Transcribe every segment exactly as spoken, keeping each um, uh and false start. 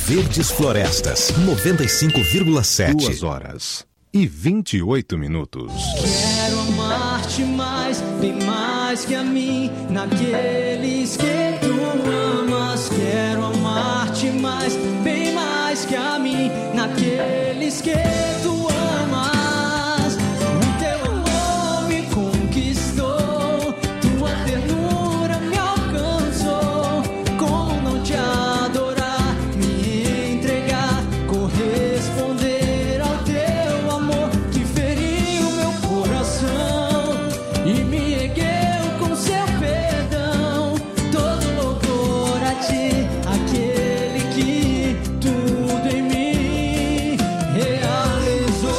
Verdes Florestas, noventa e cinco vírgula sete. Duas horas e vinte e oito minutos. Quero amar-te mais, bem mais que a mim, naqueles que tu amas. Quero amar-te mais, bem mais que a mim, naqueles que tu amas. O teu amor me conquistou, tua ternura me alcançou. Como não te adorar, me entregar, corresponder ao teu amor que feriu meu coração e me ergueu com seu perdão. Todo louvor a ti, aquele que tudo em mim realizou.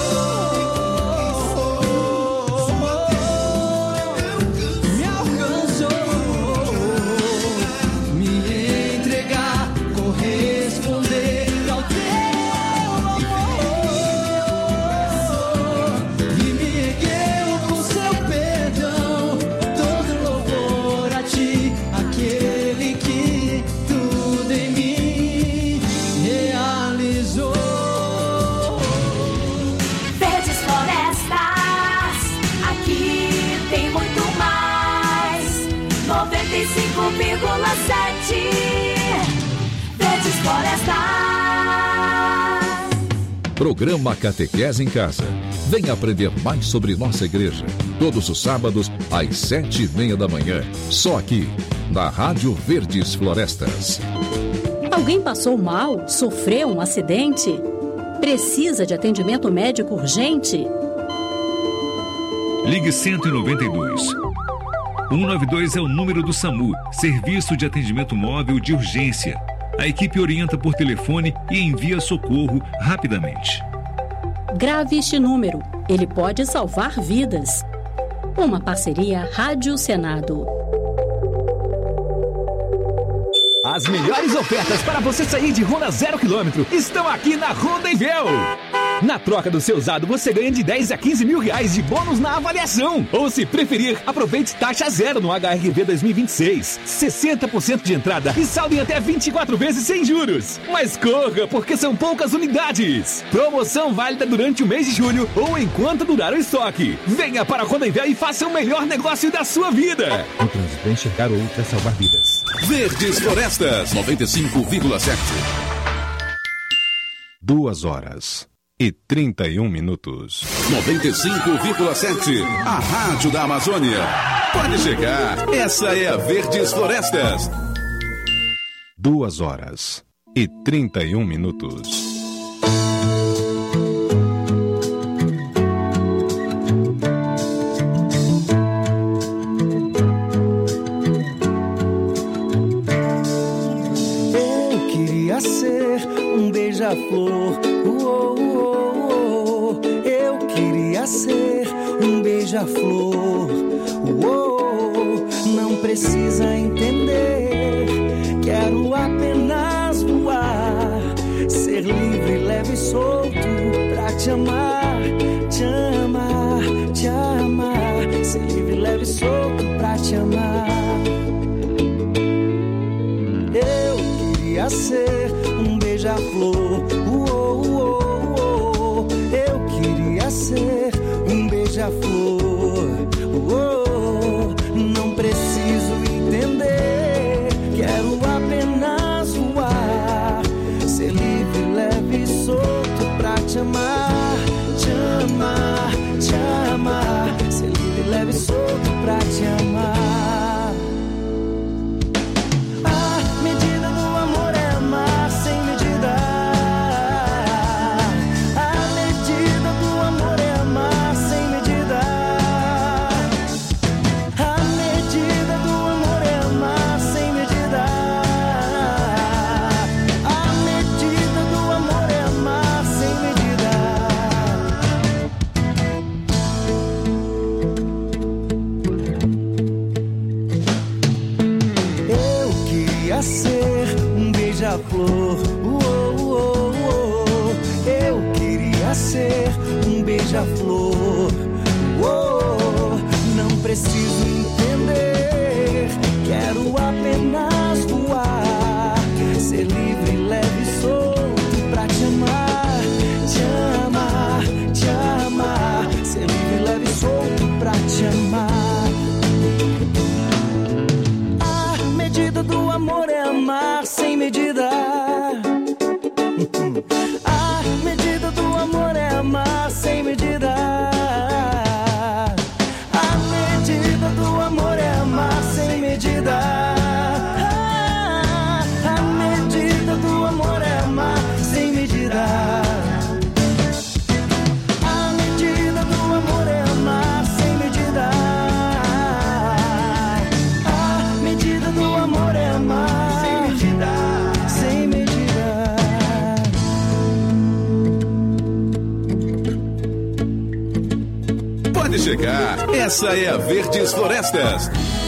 Me alcançou, me entregar, corresponder ao teu amor e me ergueu com seu perdão. Todo louvor a ti, aquele que tudo em mim realizou. Verdes Florestas, aqui tem muito mais. noventa e cinco vírgula sete. Verdes Florestas. Programa Catequese em Casa. Venha aprender mais sobre nossa igreja. Todos os sábados, às sete e meia da manhã. Só aqui, na Rádio Verdes Florestas. Alguém passou mal? Sofreu um acidente? Precisa de atendimento médico urgente? Ligue cento e noventa e dois. cento e noventa e dois é o número do SAMU, Serviço de Atendimento Móvel de Urgência. A equipe orienta por telefone e envia socorro rapidamente. Grave este número. Ele pode salvar vidas. Uma parceria Rádio Senado. As melhores ofertas para você sair de Honda zero quilômetro estão aqui na Honda Invel. Na troca do seu usado, você ganha de dez a quinze mil reais de bônus na avaliação. Ou, se preferir, aproveite taxa zero no H R V dois mil e vinte e seis. sessenta por cento de entrada e saldo em até vinte e quatro vezes sem juros. Mas corra, porque são poucas unidades. Promoção válida durante o mês de julho ou enquanto durar o estoque. Venha para a Honda Invel e faça o melhor negócio da sua vida. O trânsito é enxergar ou é salvar vidas. Verdes Florestas, noventa e cinco vírgula sete. Duas horas e trinta e um minutos. noventa e cinco vírgula sete, a Rádio da Amazônia. Pode chegar, essa é a Verdes Florestas. Duas horas e trinta e um minutos. Eu queria ser um beija-flor. Uou, uou, uou. Eu queria ser um beija-flor. Uou, não precisa entender. Quero apenas voar, ser livre, leve e solto pra te amar, te amar, te amar. Ser livre, leve e solto pra te amar. Eu queria ser um beija-flor. Uou, uou, uou. Eu queria ser um beija-flor. Uou, não preciso entender. Quero apenas voar, ser livre, leve e solto pra te amar, te amar, te amar. Ser livre, leve e solto pra te amar. A medida do amor é amar sem medida. A medida do amor é amar sem medida. A medida do amor é amar sem medida. A medida do amor é amar sem medida. Eu queria ser um beija-flor. Uou, uou, uou. Eu queria ser um beija-flor. Uou, não preciso entender. Quero apenas voar, ser livre, leve e solto Pode chegar, essa é a Verdes Florestas.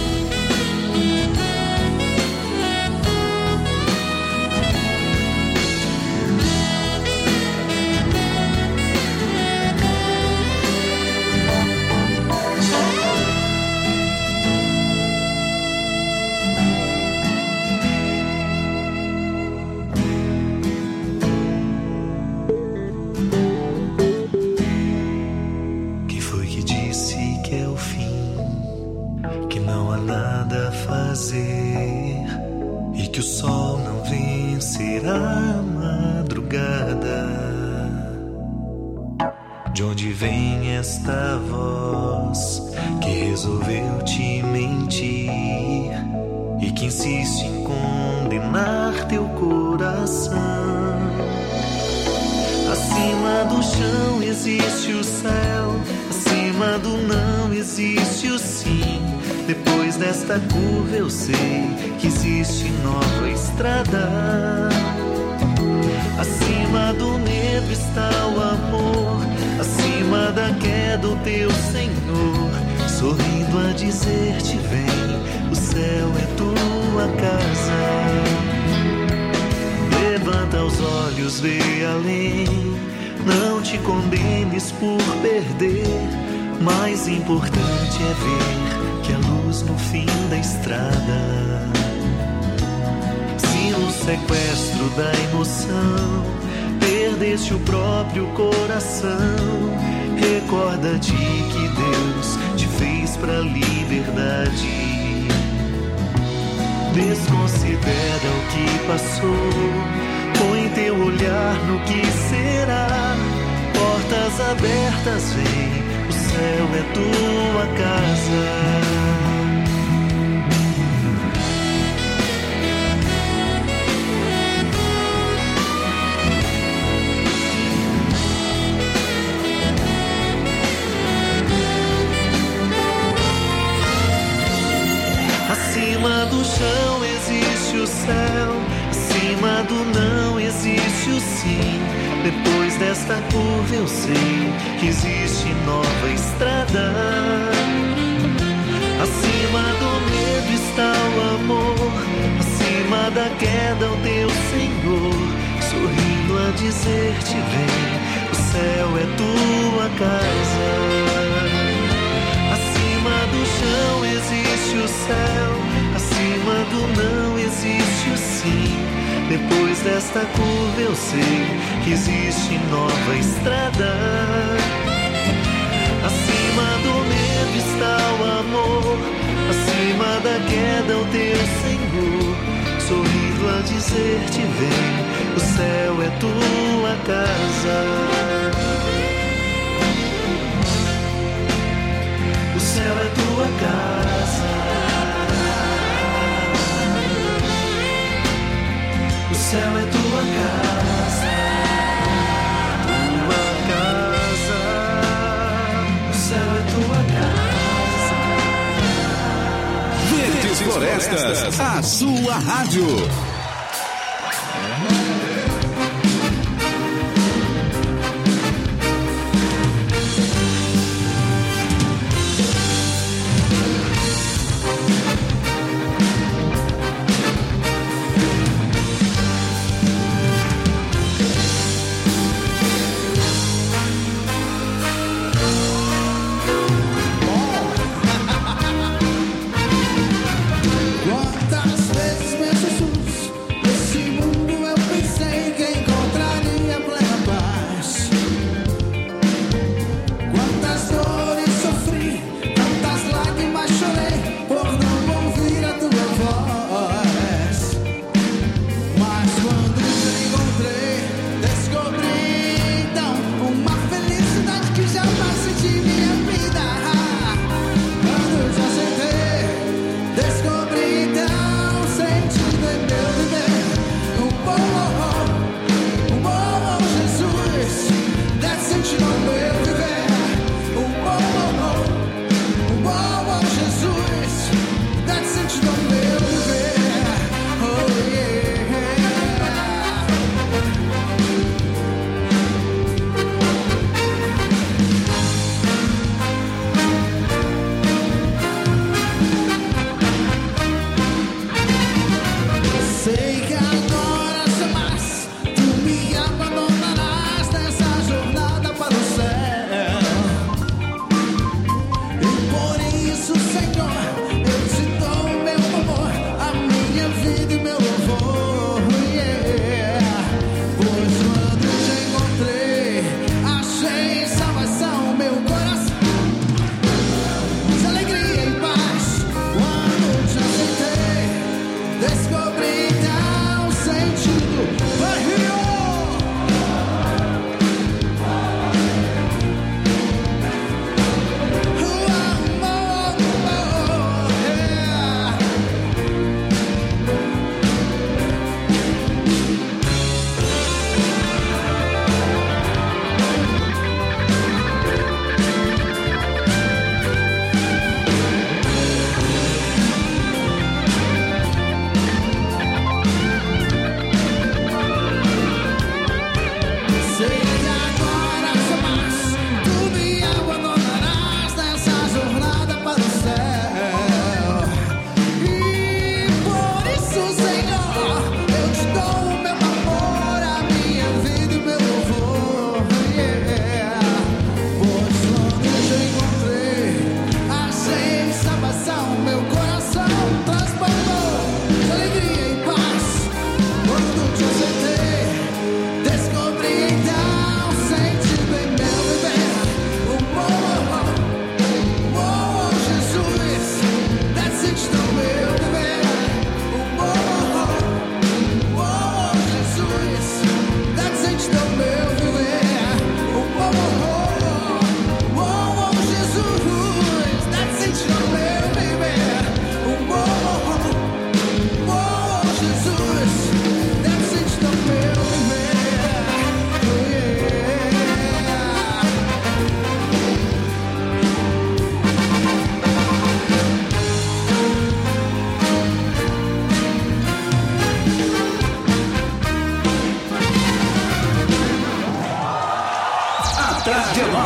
Nesta curva eu sei que existe nova estrada. Acima do medo está o amor, acima da queda o teu Senhor, sorrindo a dizer-te vem, o céu é tua casa. Levanta os olhos, vê além, não te condenes por perder, mais importante é ver que a luz no fim da estrada. Se no sequestro da emoção perdeste o próprio coração, recorda-te que Deus te fez pra liberdade. Desconsidera o que passou, põe teu olhar no que será. Portas abertas, vem, o céu é tua casa. Acima do chão existe o céu, acima do não existe o sim. Depois desta curva eu sei que existe nova estrada. Acima do medo está o amor, acima da queda o teu Senhor, sorrindo a dizer-te vem, o céu é tua casa. Acima do chão existe o céu, acima do não existe o sim. Depois desta curva eu sei que existe nova estrada. Acima do medo está o amor, acima da queda o teu Senhor, sorrindo a dizer-te vem, o céu é tua casa. O céu é tua casa. O céu é tua casa. Tua casa. O céu é tua casa. Verdes Florestas, a sua rádio. Quantas vezes penso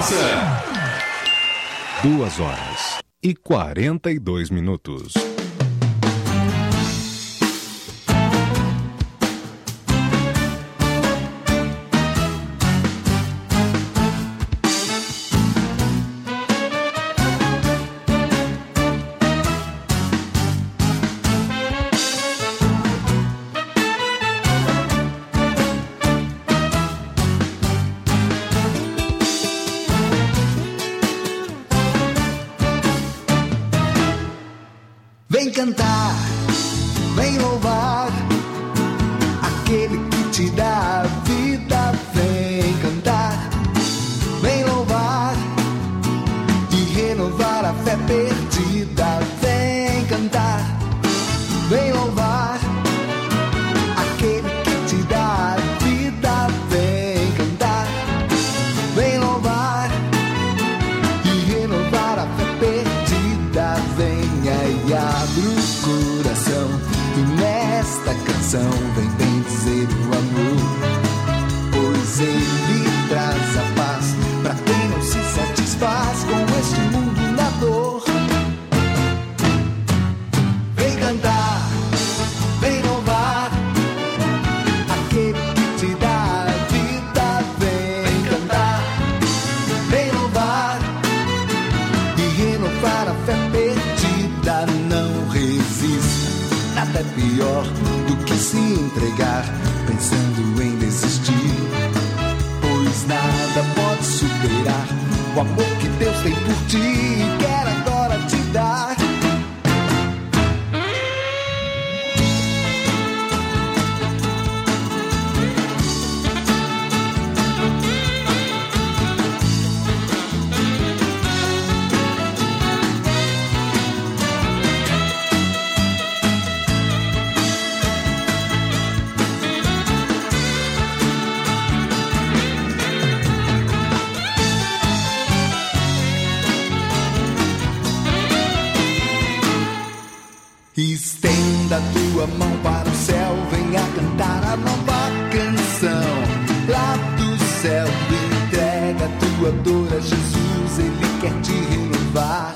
começa. Duas horas e quarenta e dois minutos. Vem cantar, vem louvar aquele que te dá a vida. Vem cantar, vem louvar e renovar a fé perdida. Vem cantar, vem louvar aquele que te dá a vida. Vem cantar, vem louvar e renovar a fé perdida. Venha e abre o coração e nesta canção vem bem dizer o amor, pois ele traz a paz pra quem não se satisfaz com este mundo na dor. Vem cantar, vem louvar aquele que te dá a vida. Vem cantar, vem louvar e renovar a fé perdida. Não resista, nada é pior do que se entregar pensando em desistir, pois nada pode superar o amor que Deus tem por ti e quer agora te dar. Estenda a tua mão para o céu, venha cantar a nova canção lá do céu. Entrega a tua dor a Jesus, Ele quer te renovar.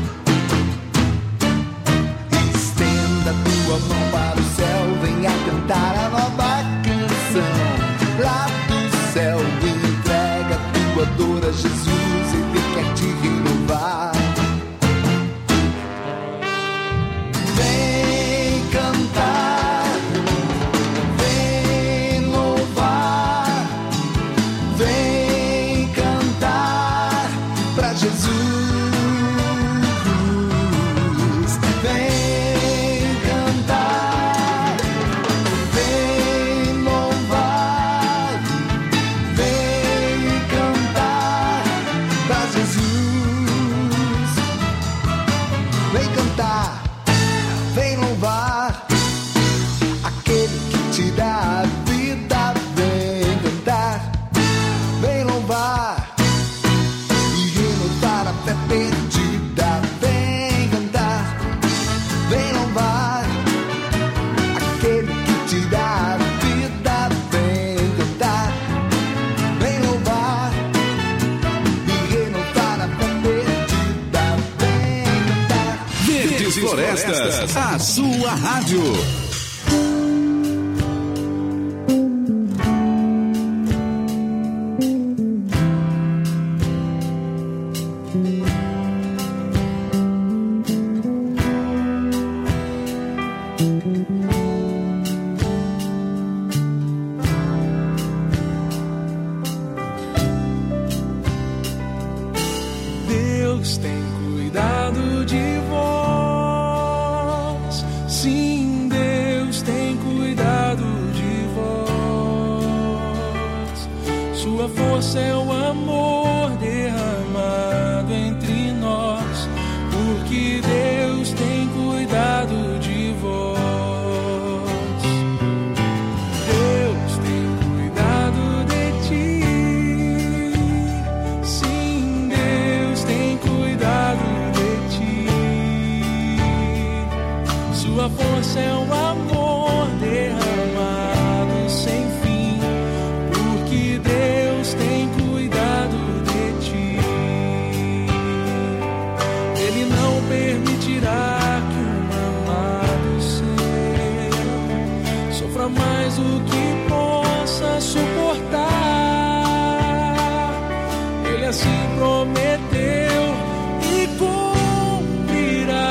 Estenda a tua mão para o céu, venha cantar a nova canção lá do céu. Entrega a tua dor a Jesus, Ele quer te renovar. Vem cantar, vem louvar, vem cantar pra Jesus. Vem cantar, vem louvar, vem cantar pra Jesus. Vem cantar, vem louvar aquele que te dá a vida. Vem cantar, vem louvar e renovar a fé perdida. Vem cantar, vem louvar aquele que te dá a vida. Vem cantar, vem louvar e renovar a fé perdida. Vem cantar. Verdes Florestas, a sua rádio. Deus tem cuidado de vós. Sim, Deus tem cuidado de vós. Sua força é o amor derramado entre nós, porque Deus tem cuidado de vós. Deus tem cuidado de ti. Sim, Deus tem cuidado de ti. Sua força é o amor derramado sem fim, porque Deus tem cuidado permitirá que um amado seu sofra mais do que possa suportar. Ele assim prometeu e cumprirá.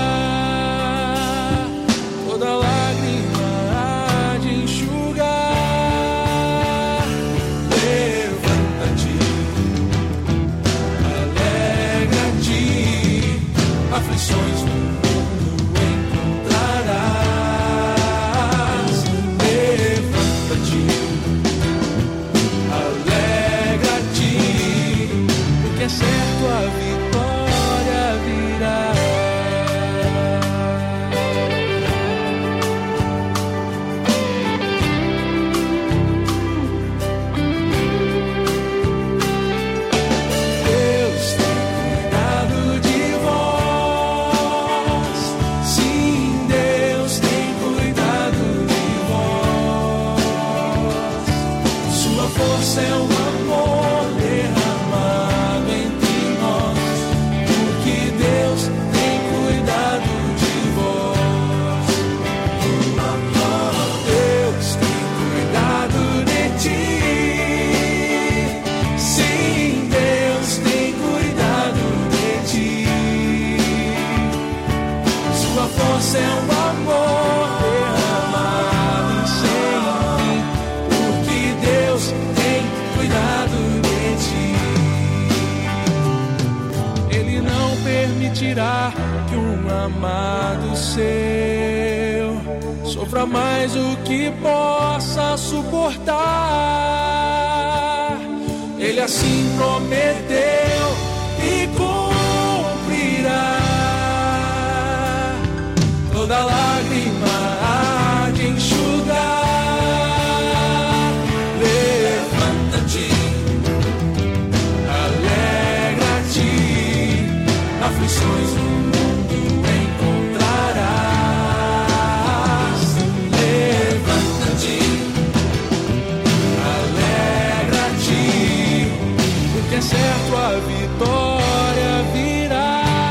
Toda lágrima há de enxugar. Levanta-te, alegra-te, aflições no mundo encontrarás. Levanta-te, alegra-te, porque é certo a vitória virá. Deus tem cuidado de vós. Sim, Deus tem cuidado de vós. Sua força é o amor derramado entre nós, porque Deus tem cuidado de vós. Deus tem cuidado de ti. Sim, Deus tem cuidado de ti. Sua força é um amor derramado sem fim, porque Deus tem cuidado de ti. Ele não permitirá que um amado seu sofra mais do que possa suportar. Ele assim prometeu e cumprirá. Toda lágrima há de enxugar. Levanta-te, alegra-te, aflições no mundo encontrarás. Levanta-te, alegra-te, porque é certo a vitória virá.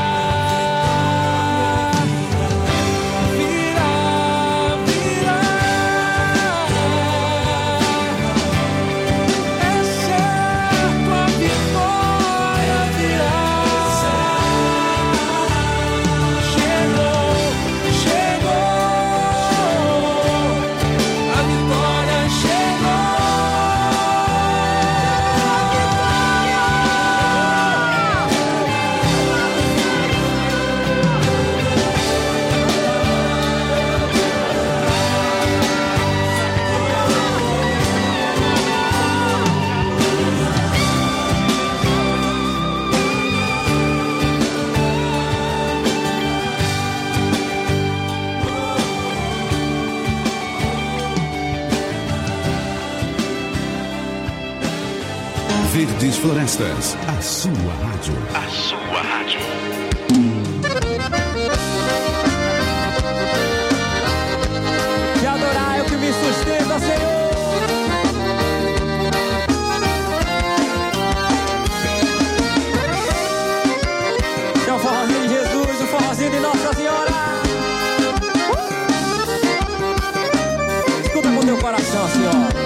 Virá, virá. É certo a vitória virá. Chegou, chegou, a vitória chegou. Verdes Florestas, a sua rádio. A sua rádio. Te adorar é o que me sustenta, Senhor. É o forrozinho de Jesus, o forrozinho de Nossa Senhora. Uh! Escuta com teu coração, Senhor.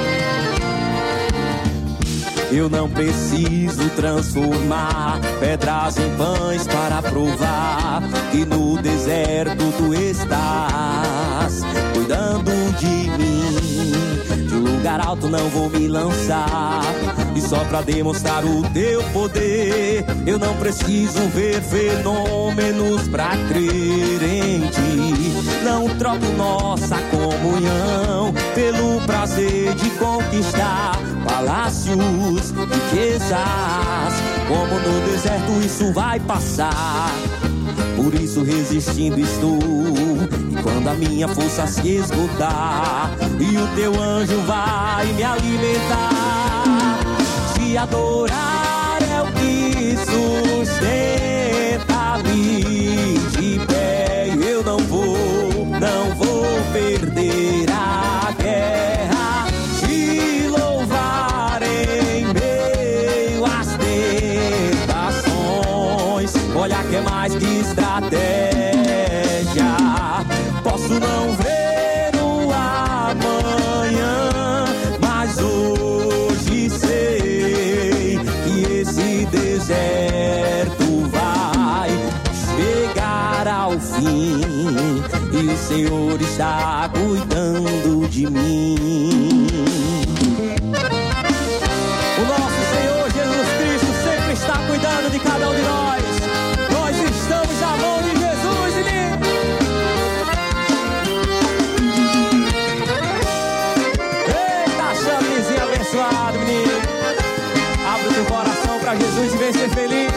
Eu não preciso transformar pedras em pães para provar que no deserto tu estás cuidando de mim. De um lugar alto não vou me lançar, e só pra demonstrar o teu poder eu não preciso ver fenômenos pra crer em ti. Não troco nossa comunhão pelo prazer de conquistar palácios, riquezas. Como no deserto isso vai passar, por isso resistindo estou. E quando a minha força se esgotar e o teu anjo vai me alimentar, te adorar é o que sustenta-me de pé. Eu não vou, não vou perder a guerra, te louvar em meio às tentações. olha que é mais que estratégia. Posso não ver o amanhã, mas hoje sei que esse deserto vai chegar ao fim e o Senhor está cuidando de mim. O nosso Senhor Jesus Cristo sempre está cuidando de cada um de nós. Nós estamos na mão de Jesus e mim. Eita, chamezinho abençoado, menino. Abre o teu coração para Jesus e vem ser feliz.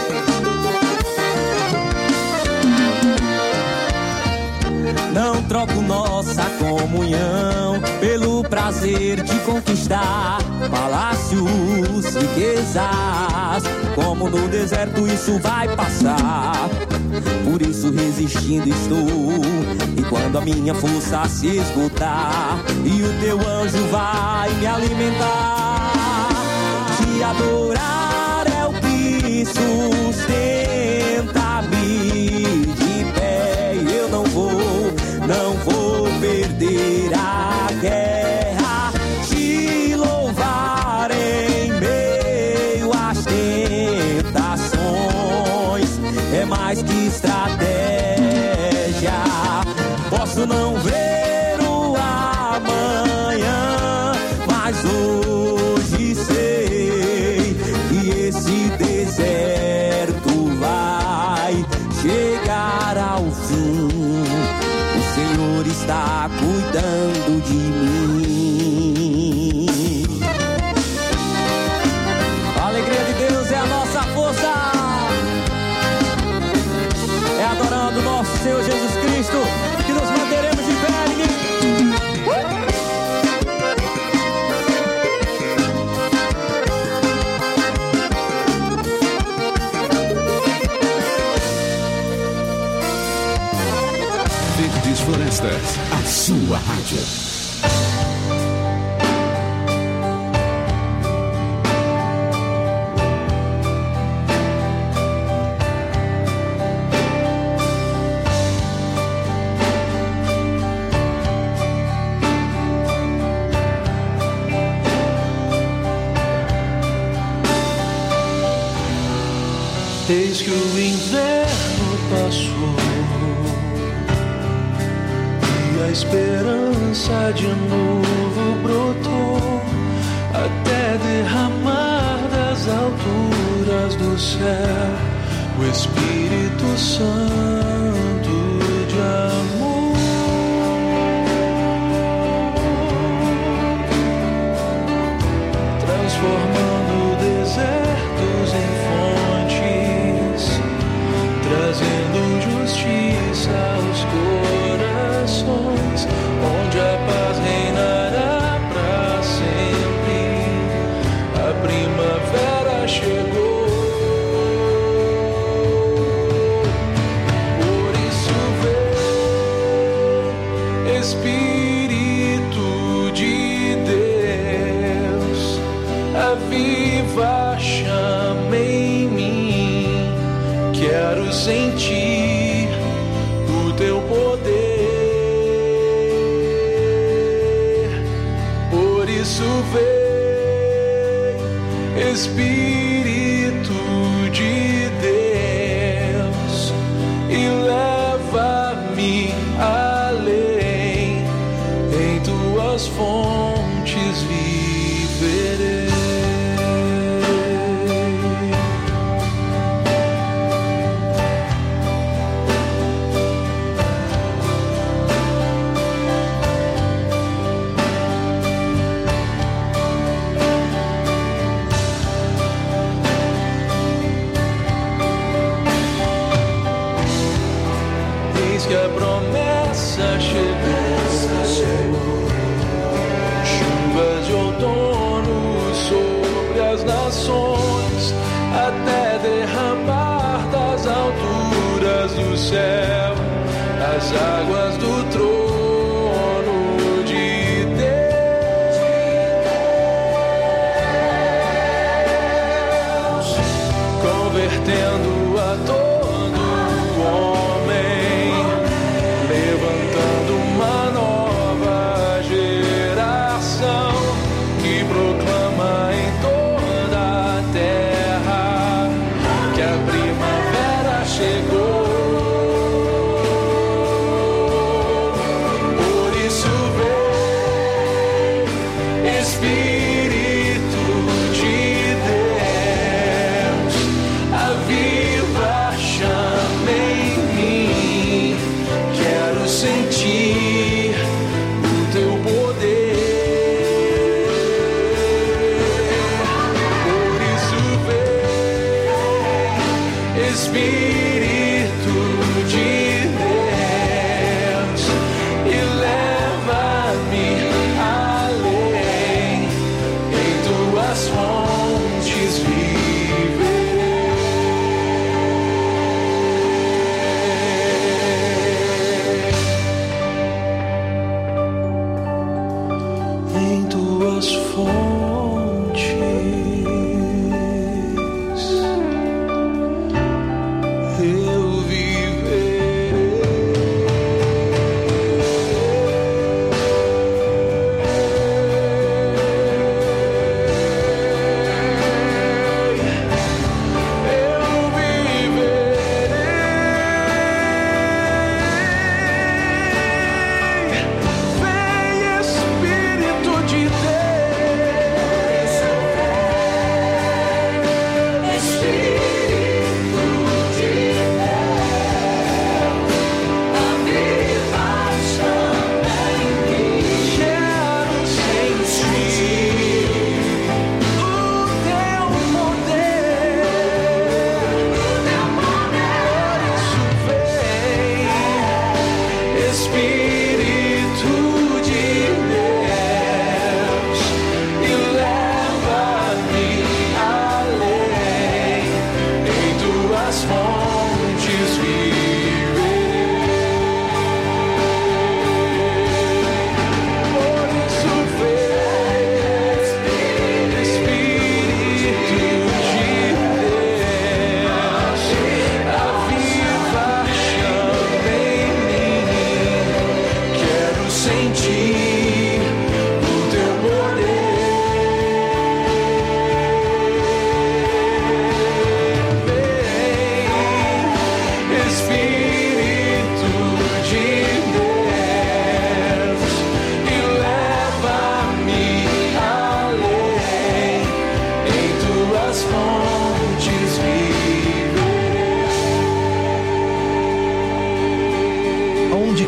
Não troco nossa comunhão pelo prazer de conquistar palácios, riquezas. Como no deserto isso vai passar, por isso resistindo estou. E quando a minha força se esgotar e o teu anjo vai me alimentar, te adorar é o que sustenta-me de pé. E eu não vou, não vou perder a guerra, te louvar em meio às tentações é mais que estratégia. Posso não ver o amanhã, mas hoje sei que esse deserto vai chegar ao fim. O Senhor está cuidando de mim. A alegria de Deus é a nossa força. É adorando nosso Senhor Jesus Cristo que nos manteremos de pé. Verdes Florestas, a sua rádio. Eis que o inverno passou e a esperança de novo brotou, até derramar das alturas do céu o Espírito Santo de amor, transformando desertos em fontes, trazendo justiça aos corações, onde a paz reinará para sempre. A primavera chegou, por isso vem Espírito de Deus, aviva a chama em mim. Quero sentir o teu poder, por isso vem Espírito de Deus e leva-me além, em tuas fontes viverei. Que a promessa chegou, chuvas de outono sobre as nações, até derramar das alturas do céu as águas do trono de Deus, convertendo a todos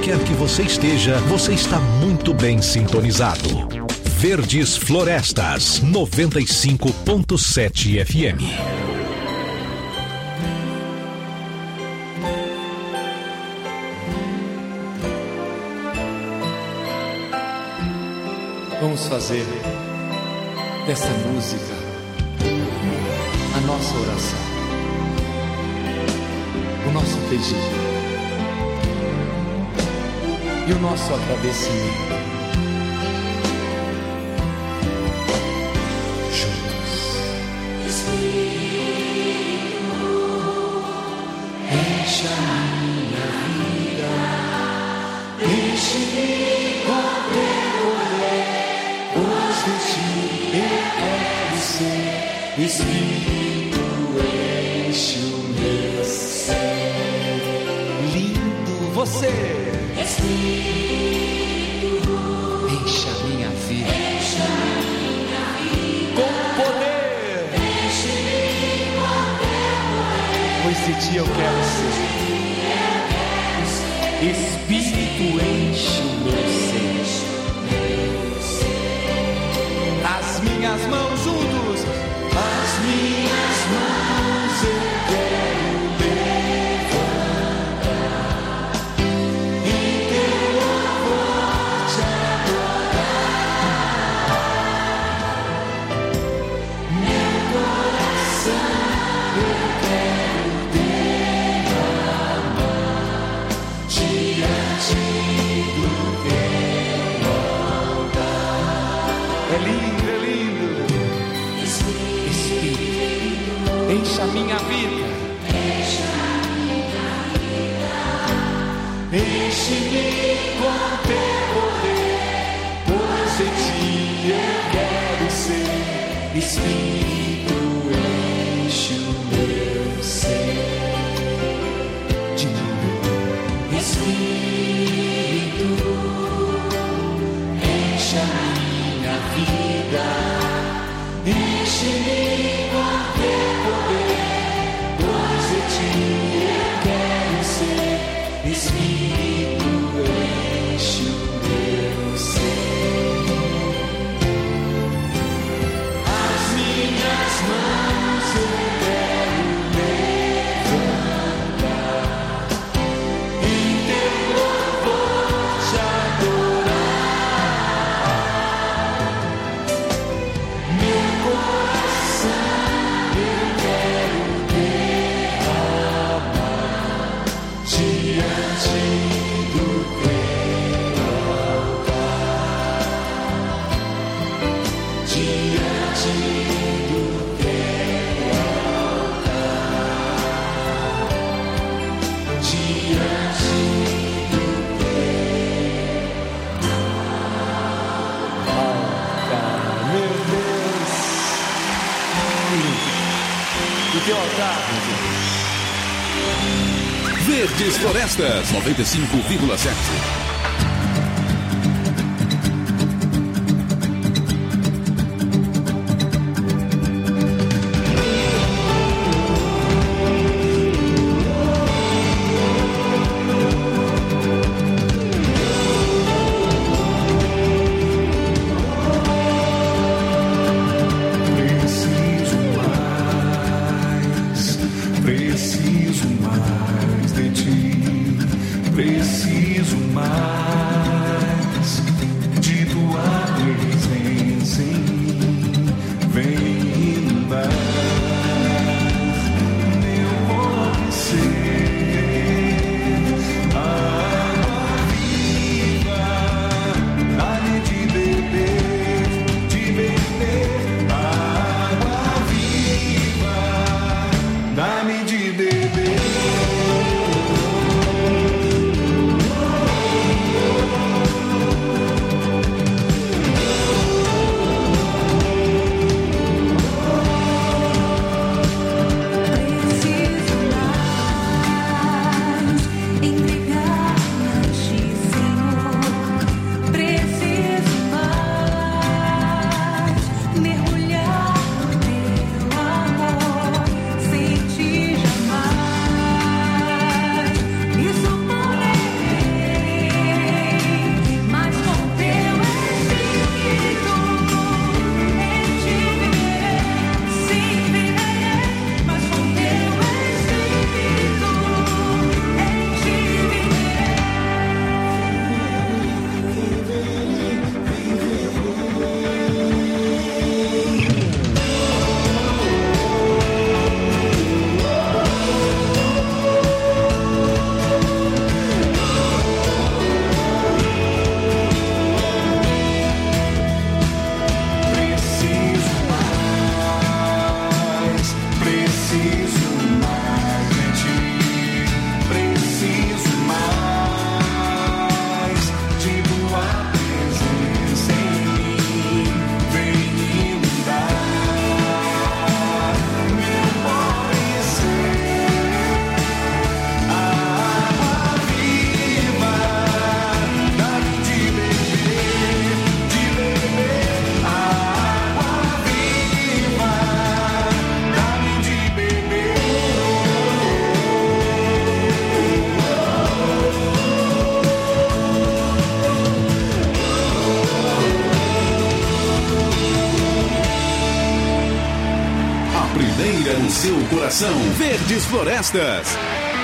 quer que você esteja, você está muito bem sintonizado. Verdes Florestas, noventa e cinco ponto sete F M. Vamos fazer dessa música a nossa oração, o nosso pedido e o nosso agradecimento. Juntos. Espírito, enche a minha vida, enche-me com teu poder, pois de ti eu quero ser. Espírito, enche o meu ser. Lindo você. Espírito, enche a minha vida, enche a minha vida com poder, enche-me com teu poder, pois de ti eu quero ser. Espírito, enche o meu ser. As minhas mãos juntos, as minhas mãos eu quero levantar, em teu louvor te adorar. Meu coração eu quero derramar diante do teu altar. É lindo, é lindo. Enche a minha vida, enche a minha vida, enche-me com teu poder, pois em ti eu quero ser. Espírito, enche o meu ser. De novo. Espírito, enche a minha vida, enche-me com teu poder, pois de ti eu quero ser. Espírito, enche o meu ser. As minhas mãos eu quero levantar, em teu louvor te adorar. Meu coração eu quero derramar diante do teu altar, diante do teu altar, diante do teu altar. Meu Deus, do teu altar, meu Deus. Verdes Florestas, noventa e cinco vírgula sete. Preciso mais de ti, preciso mais de tua presença em mim. Vem inundar meu pode ser água viva, dá-me de beber, de beber água viva, dá-me de beber. seu coração. Verdes Florestas.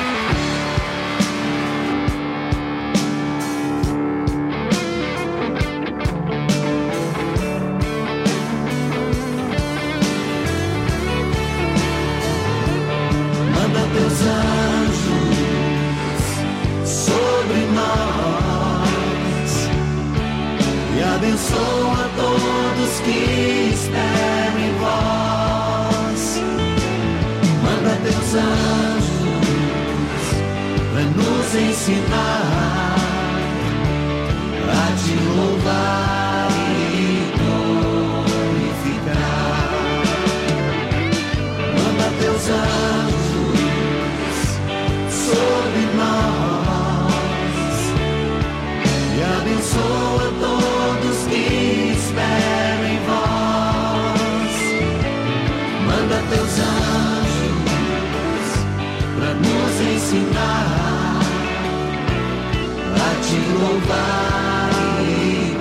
Abençoa todos que esperam em vós. Manda teus anjos para nos ensinar a te louvar e glorificar. Manda teus anjos sobre nós e abençoa todos que esperam em vós. Manda teus anjos para nos ensinar a te louvar e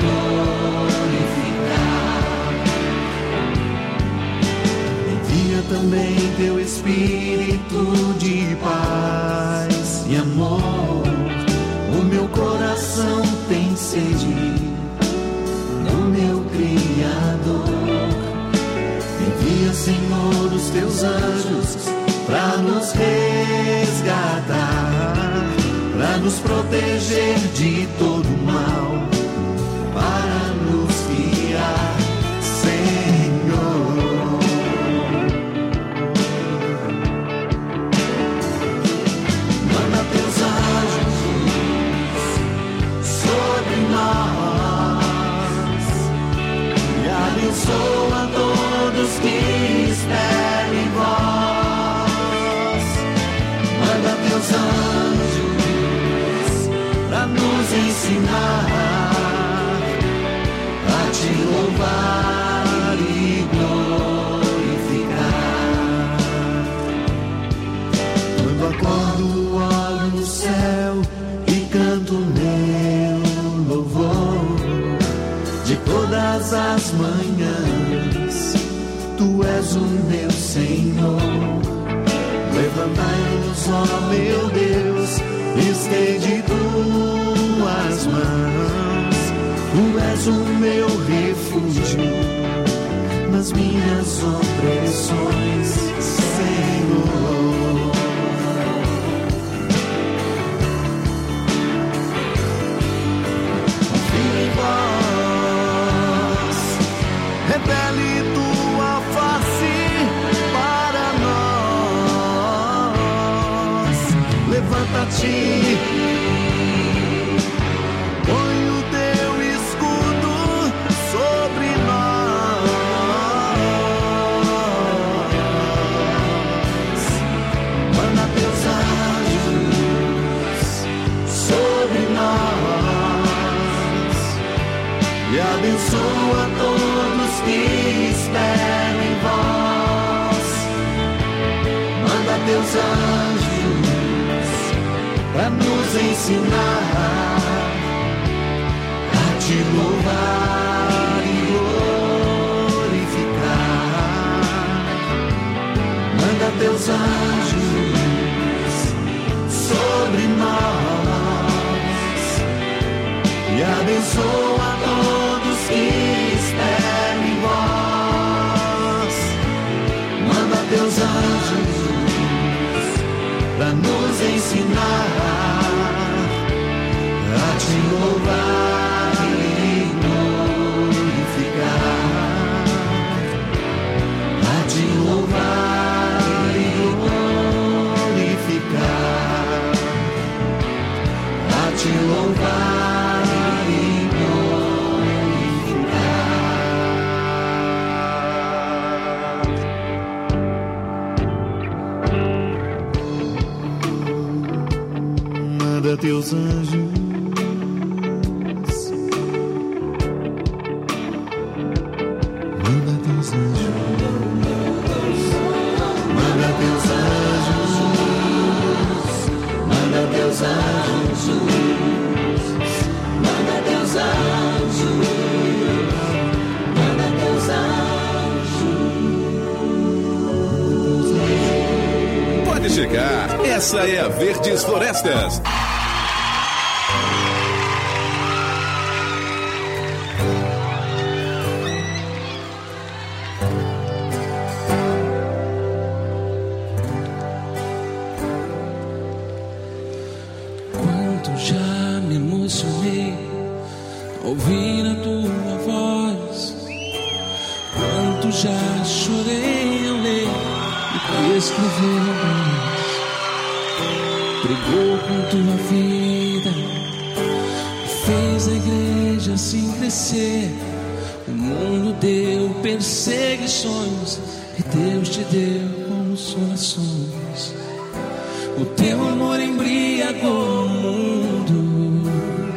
glorificar. Envia também teu Espírito de paz e amor. O meu coração tem sede do meu Criador. Envia, Senhor, os teus anjos para nos resgatar, para nos proteger de todo mal, para nos guiar, Senhor. Manda teus anjos sobre nós e abençoa todos que esperam em vós. Manda teus anjos para nos ensinar a te louvar e glorificar. Quando acordo, olho no céu e canto meu louvor. De todas as manhãs, tu és o meu Senhor. Levantai-nos, ó meu Deus, estende tuas mãos. Tu és o meu refúgio nas minhas opressões, Senhor. Revele tua face para nós. Levanta-te, põe o teu escudo sobre nós. Manda teus anjos sobre nós e abençoa todos que esperam em vós. Manda teus anjos para nos ensinar a te louvar e glorificar. Manda teus anjos sobre nós e abençoa todos que esperam em vós. Manda teus anjos para nos ensinar a te louvar e glorificar. A te louvar e glorificar. A te louvar e manda teus anjos, manda teus anjos, manda teus anjos, manda teus anjos, manda teus anjos, manda teus anjos. chegar. Essa é a Verdes Florestas. Quanto já me emocionei ao ouvir a tua voz, quanto já chorei ao ler o que escreveu. Brigou com tua vida, fez a igreja assim crescer. O mundo deu perseguições e Deus te deu consolações. O teu amor embriagou o mundo,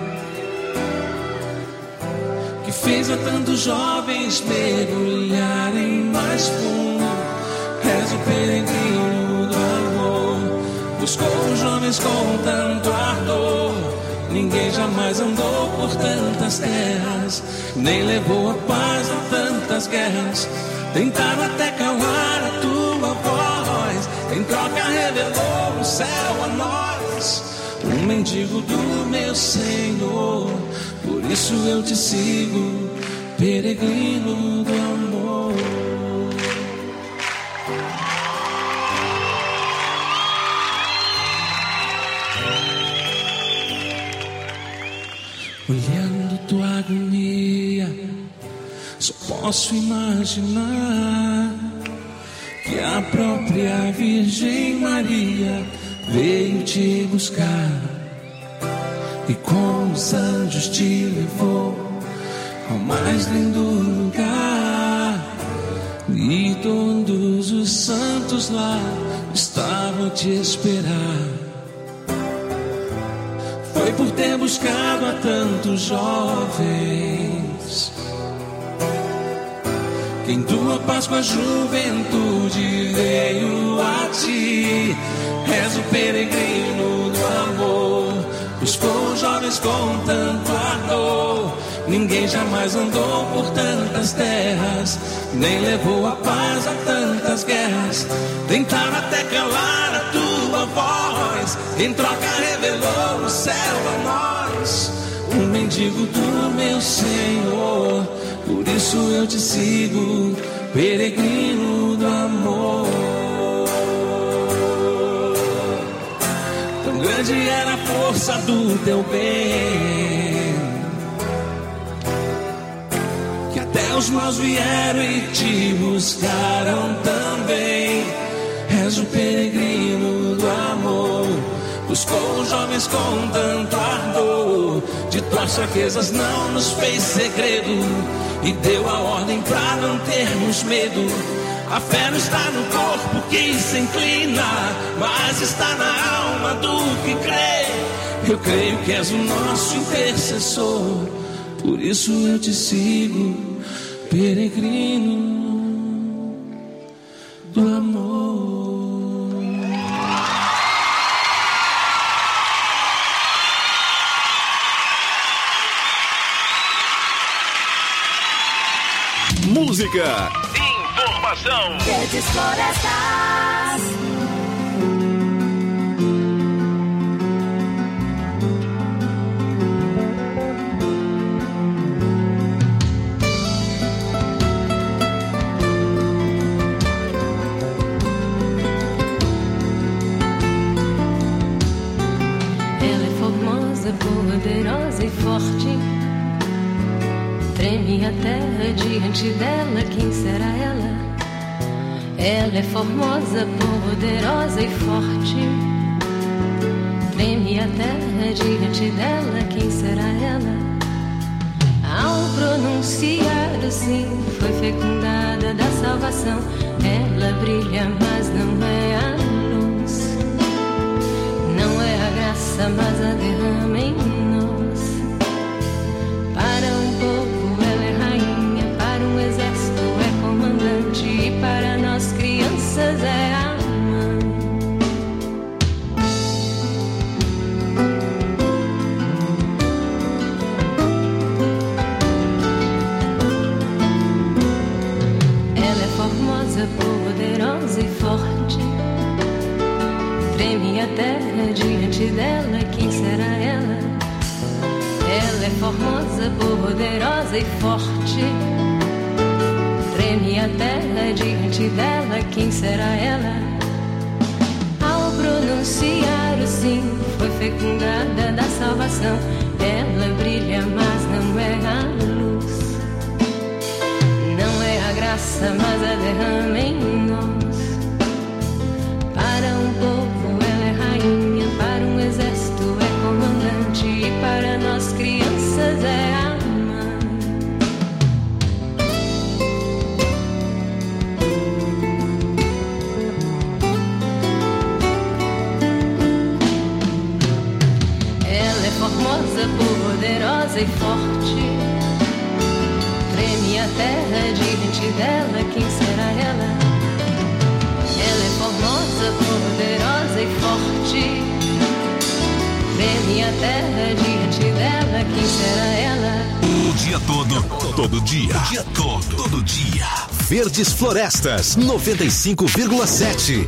que fez a tantos jovens mergulharem mais fundo. És o peregrino do amor, buscou os jovens com tanto ardor. Ninguém jamais andou por tantas terras, nem levou a paz a tantas guerras. Tentaram até calar a tua voz, em troca revelou o céu a nós. Um mendigo do meu Senhor, por isso eu te sigo, peregrino do amor. Olhando tua agonia, só posso imaginar que a própria Virgem Maria veio te buscar e com os anjos te levou ao mais lindo lugar. E todos os santos lá estavam a te esperar. Foi por ter buscado a tantos jovens que em tua Páscoa a juventude veio a ti. És o peregrino do amor, buscou jovens com tanto ardor. Ninguém jamais andou por tantas terras, nem levou a paz a tantas guerras. Tentaram até calar a tua voz, em troca revelou o céu a nós. Um mendigo do meu Senhor, por isso eu te sigo, peregrino do amor. Tão grande era a força do teu bem, que até os maus vieram e te buscaram também. És o peregrino do amor, buscou os jovens com tanto ardor. De tuas fraquezas não nos fez segredo e deu a ordem pra não termos medo. A fé não está no corpo que se inclina, mas está na alma do que crê. Eu creio que és o nosso intercessor, por isso eu te sigo, peregrino do amor. Música, informação, Verdes Florestas. Ela é formosa, poderosa e forte. Treme a terra diante dela, quem será ela? Ela é formosa, poderosa e forte. Treme a terra diante dela, quem será ela? Ao pronunciar o sim, foi fecundada da salvação. Ela brilha, mas não é a luz. Não é a graça, mas a derrama em nós. Para um povo ela é rainha, para um exército é comandante, e para nós crianças é a mãe. Ela é formosa, poderosa e forte. diante dela, quem será ela? Ela é formosa, poderosa e forte. Treme a terra diante dela, quem será ela? Ao pronunciar o sim, foi fecundada da salvação. Ela brilha, mas não é a luz. Não é a graça, mas a derrama em nós. Para um povo ela é rainha, para um exército é comandante, e para nós crianças é a poderosa e forte. Treme a terra diante dela, quem será ela? Ela é formosa, poderosa e forte. Treme a terra diante dela, quem será ela? O dia todo, todo dia, o dia todo, todo dia. Verdes Florestas, noventa e cinco vírgula sete.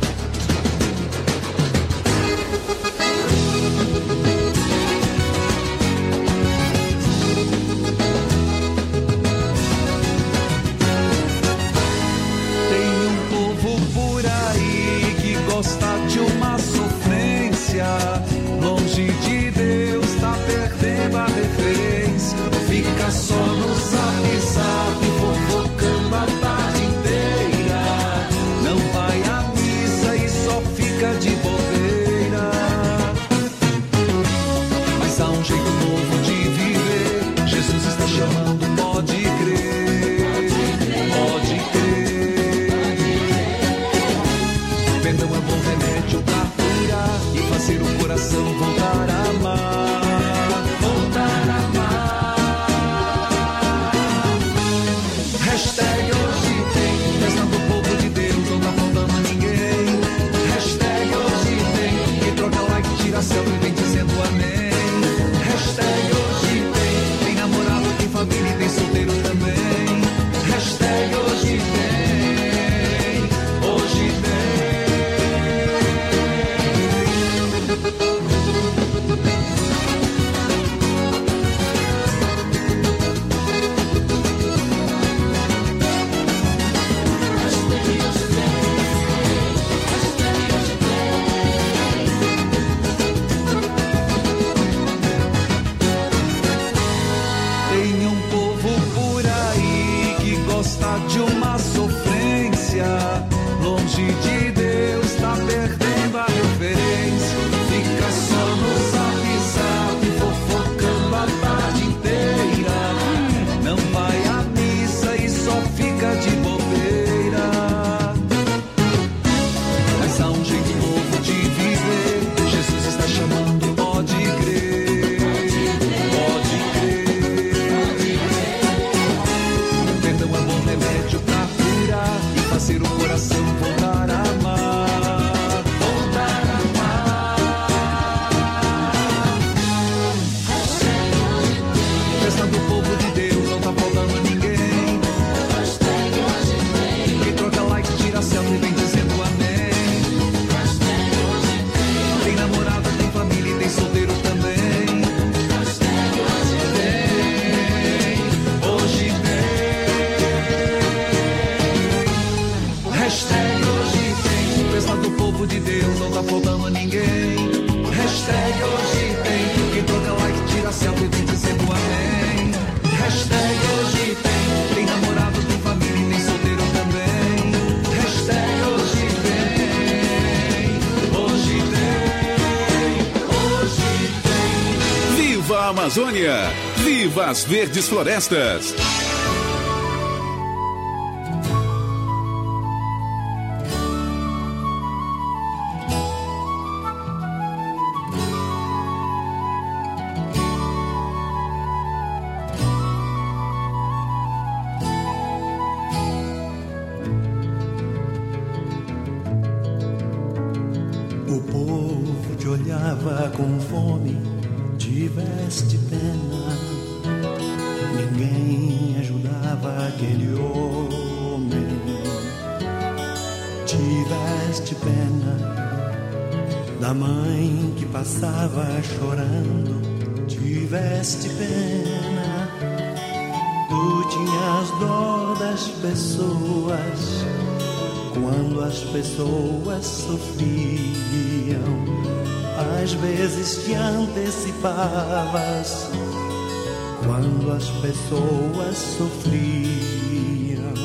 Amazônia, viva as verdes florestas! O povo te olhava com fome, tiveste pena, ninguém ajudava aquele homem. Tiveste pena da mãe que passava chorando, tiveste pena. Tu tinhas dó das pessoas quando as pessoas sofriam. Às vezes te antecipavas quando as pessoas sofriam.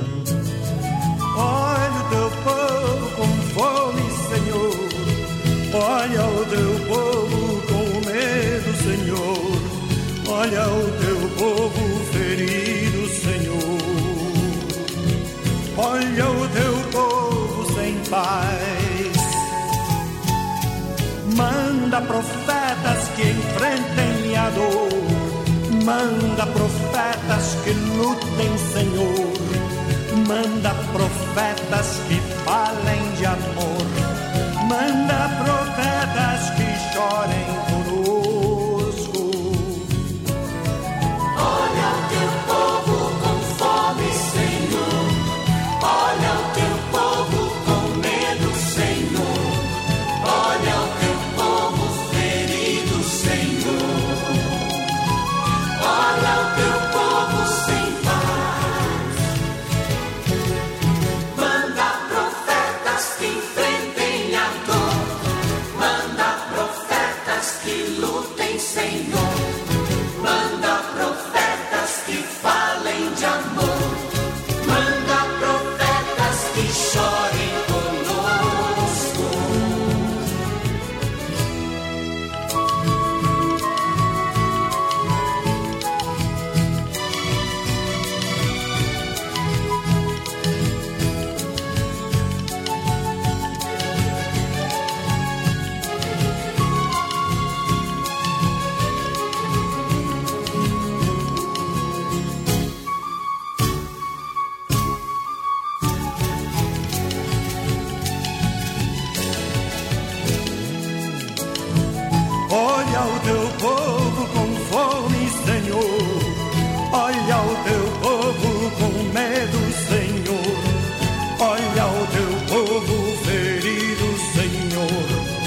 Olha o teu povo com fome, Senhor. Olha o teu povo com medo, Senhor. Olha o teu povo ferido, Senhor. Olha o teu povo sem paz. Manda profetas que enfrentem a dor. Manda profetas que lutem, Senhor. Manda profetas que falem de amor. Manda profetas que chorem conosco. Olha o teu povo com fome, Senhor. Olha o teu povo com medo, Senhor. Olha o teu povo ferido, Senhor. Olha o teu povo sem paz. Manda profetas que enfrentem a dor. Manda profetas que lutem, Senhor. Manda profetas que falem de amor. Manda profetas que chorem conosco. Olha o teu povo com fome, Senhor. Olha o teu povo com medo, Senhor. Olha o teu povo ferido, Senhor.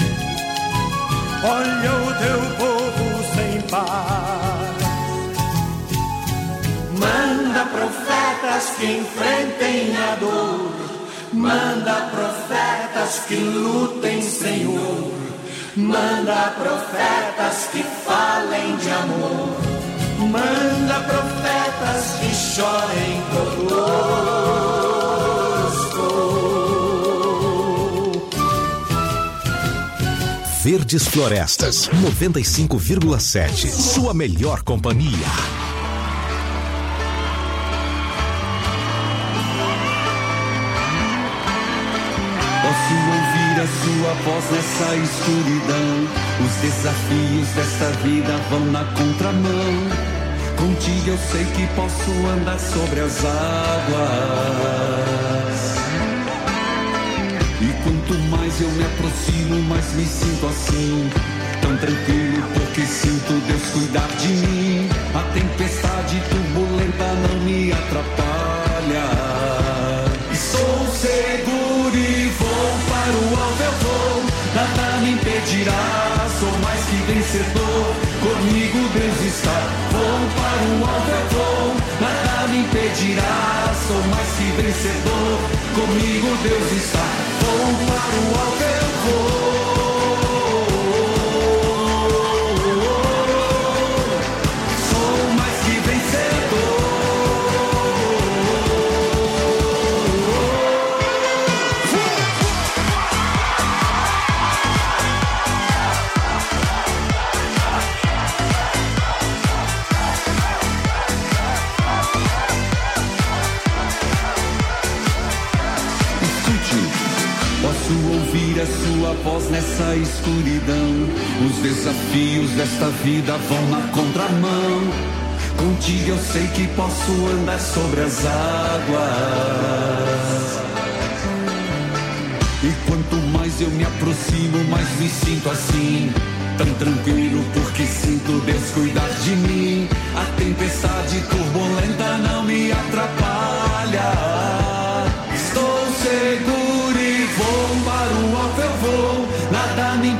Olha o teu povo sem paz. Manda profetas que enfrentem a dor. Manda profetas que lutem, Senhor. Manda profetas que falem de amor. Manda profetas que chorem conosco. Verdes Florestas, noventa e cinco vírgula sete. Sua melhor companhia. Posso ouvir a sua voz nessa escuridão. Os desafios desta vida vão na contramão. Contigo eu sei que posso andar sobre as águas. E quanto mais eu me aproximo, mais me sinto assim, tão tranquilo, porque sinto Deus cuidar de mim. A tempestade turbulenta não me atrapalha. Estou seguro e vou para o alto, eu vou, nada me impedirá, sou mais que vencedor, comigo Deus está. Vou para o alto, eu vou, nada me impedirá, sou mais que vencedor, comigo Deus está. Vou para o alto, eu vou. Ouvir a sua voz nessa escuridão. Os desafios desta vida vão na contramão. Contigo eu sei que posso andar sobre as águas. E quanto mais eu me aproximo, mais me sinto assim, tão tranquilo, porque sinto Deus cuidar de mim. A tempestade turbulenta não me atrapalha. Estou seguro e vou para o alto, eu vou, nada me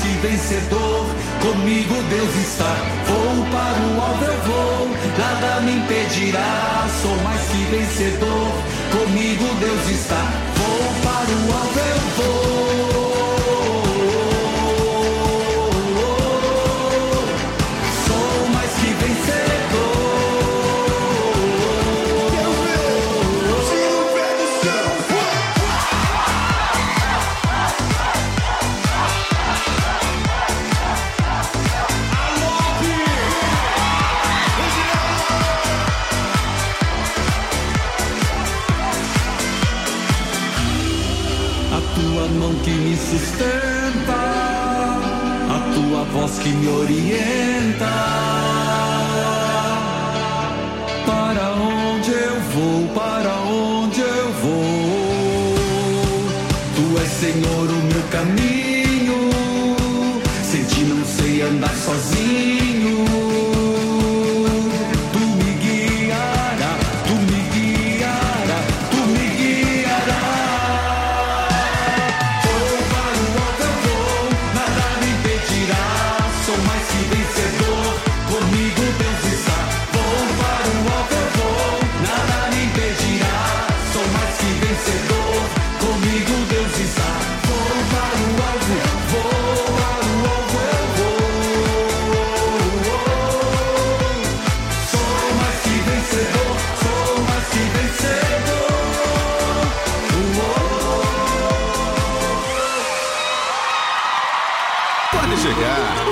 que vencedor. Comigo Deus está. Vou para o alvo, eu vou, nada me impedirá. Sou mais que vencedor. Comigo Deus está. Vou para o alvo, eu vou. Sou mais que vencedor. Tua mão que me sustenta, a tua voz que me orienta. Para onde eu vou, para onde eu vou? Tu és, Senhor, o meu caminho. Sem ti não sei andar sozinho. Tu me guiará, tu me guiará, tu me guiará. Sou mais que vencedor, comigo Deus está. Vou para o alvo, eu vou, nada me impedirá. Sou mais que vencedor, comigo Deus está. Vou para o alvo, vou para o alvo, eu vou. Sou mais que vencedor, sou mais que vencedor. Pode chegar.